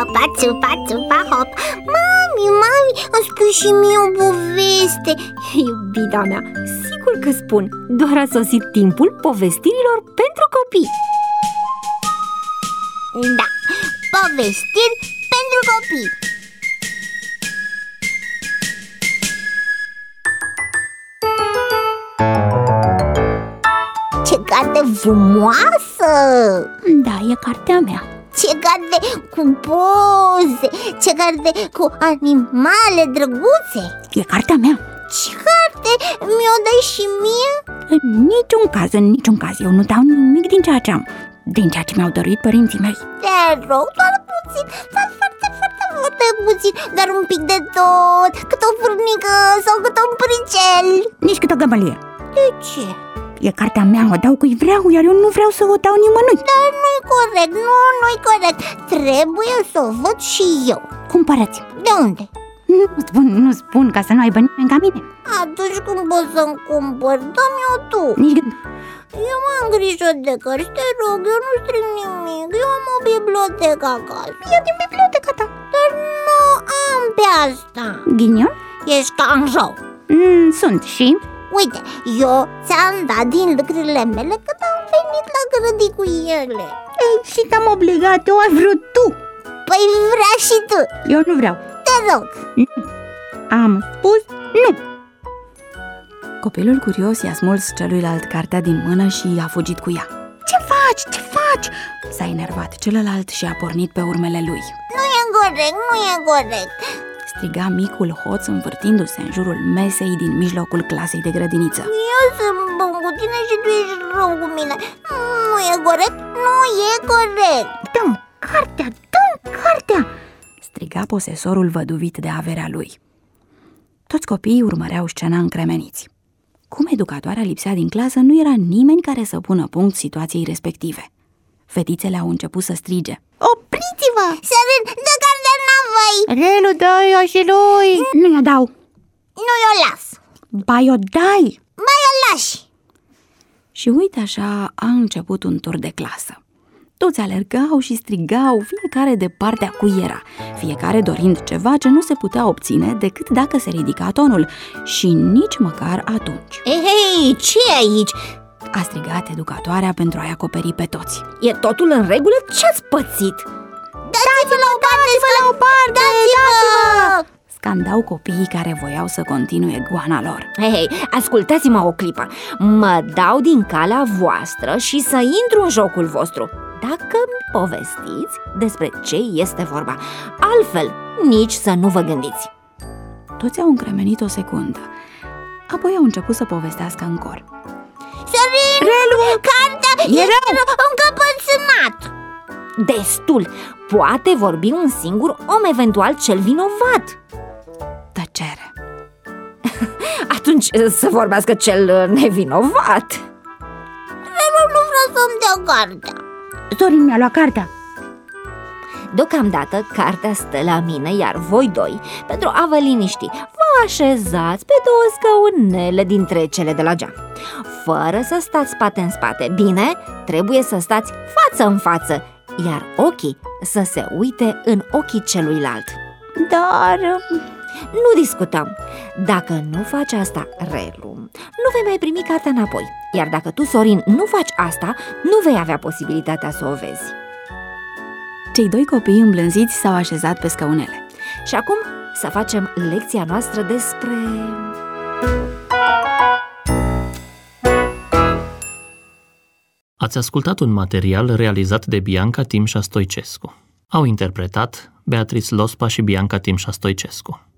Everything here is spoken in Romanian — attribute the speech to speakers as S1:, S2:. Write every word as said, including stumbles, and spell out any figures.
S1: hopa, țupa, țupa, hop. Mami, mami, îmi spui și mie o poveste.
S2: Iubita mea, sigur că spun. Doar a sosit timpul povestirilor pentru copii.
S1: Da, povestiri pentru copii. Ce carte frumoasă!
S2: Da, e cartea mea.
S1: Ce carte cu poze! Ce carte cu animale drăguțe!
S2: E cartea mea.
S1: Ce carte? Mi-o dai și mie?
S2: În niciun caz, în niciun caz. Eu nu dau nimic din ceea ce am, din ceea ce mi-au dăruit părinții mei.
S1: Te rog, doar puțin, doar foarte, foarte, foarte puțin. Dar un pic de tot, cât o furnică sau cât un pricel.
S2: Nici cât o gămălie.
S1: De ce?
S2: E cartea mea, o dau cui vreau, iar eu nu vreau să o dau nimănui.
S1: Dar nu-i corect, nu, nu-i corect. Trebuie să o văd și eu.
S2: Cumpărați.
S1: De unde?
S2: Nu spun, nu spun, ca să nu aibă nimeni ca mine.
S1: Atunci cum poți să-mi cumpări? Dă-mi-o tu.
S2: Nici gând.
S1: Eu m-am grijă de cărți, te rog, eu nu stric nimic. Eu am o bibliotecă acasă.
S2: Ia din biblioteca ta.
S1: Dar nu am pe asta.
S2: Ghinion?
S1: Ești canjou.
S2: Mm, sunt și...
S1: Uite, eu ți-am dat din lucrurile mele când am venit la grădi cu ele.
S2: Ei, și te-am obligat, eu ai vrut tu.
S1: Păi vrea și tu.
S2: Eu nu vreau.
S1: Te rog.
S2: Nu. Am spus nu. Copilul curios i-a smuls celuilalt cartea din mână și a fugit cu ea. Ce faci? Ce faci? S-a enervat celălalt și a pornit pe urmele lui.
S1: Nu e corect, nu e corect.
S2: Striga micul hoț învârtindu-se în jurul mesei din mijlocul clasei de grădiniță.
S1: Eu sunt bun cu tine și tu ești rău cu mine. Nu e corect, nu e corect.
S2: Dă-mi cartea, dă-mi cartea! Striga posesorul văduvit de averea lui. Toți copiii urmăreau scena încremeniți. Cum educatoarea lipsea din clasă, nu era nimeni care să pună punct situației respective. Fetițele au început să strige.
S1: Opriți-vă! Sărin, dă cartea înapoi!
S2: Relu, dă-i-o și lui! Nu i-o dau!
S1: Nu i-o las!
S2: Ba, i-o dai!
S1: Ba, i-o lași!
S2: Și uite așa a început un tur de clasă. Toți alergau și strigau, fiecare de partea cui era, fiecare dorind ceva ce nu se putea obține decât dacă se ridica tonul, și nici măcar atunci.
S1: Hei, hei, ce e aici?
S2: A strigat educatoarea pentru a-i acoperi pe toți.
S3: E totul în regulă? Ce-ați pățit?
S1: Dați-vă la o parte, dați-vă la o parte, dați-vă!
S2: Scandau copiii care voiau să continue goana lor.
S3: Hei, hei, ascultați-mă o clipă. Mă dau din calea voastră și să intru în jocul vostru, dacă mi povestiți despre ce este vorba. Altfel, nici să nu vă gândiți.
S2: Toți au încremenit o secundă. Apoi au început să povestească în cor.
S1: Sărin,
S3: Relu,
S1: cartea
S3: e
S1: este încăpățânat.
S3: Destul! Poate vorbi un singur om, eventual cel vinovat.
S2: Tăcere.
S3: Atunci să vorbească cel nevinovat.
S1: Relu nu vrea să-mi dea cartea.
S2: Sorin mi-a luat cartea.
S3: Deocamdată cartea stă la mine, iar voi doi, pentru a vă liniști, vă așezați pe două scaunele dintre cele de la geam, fără să stați spate în spate. Bine, trebuie să stați față în față, iar ochii să se uite în ochii celuilalt.
S2: Dar...
S3: Nu discutăm. Dacă nu faci asta, Relu, nu vei mai primi cartea înapoi. Iar dacă tu, Sorin, nu faci asta, nu vei avea posibilitatea să o vezi.
S2: Cei doi copii îmblânziți s-au așezat pe scaunele.
S3: Și acum să facem lecția noastră despre...
S4: Ați ascultat un material realizat de Bianca Timșa Stoicescu. Au interpretat Beatrice Lospa și Bianca Timșa Stoicescu.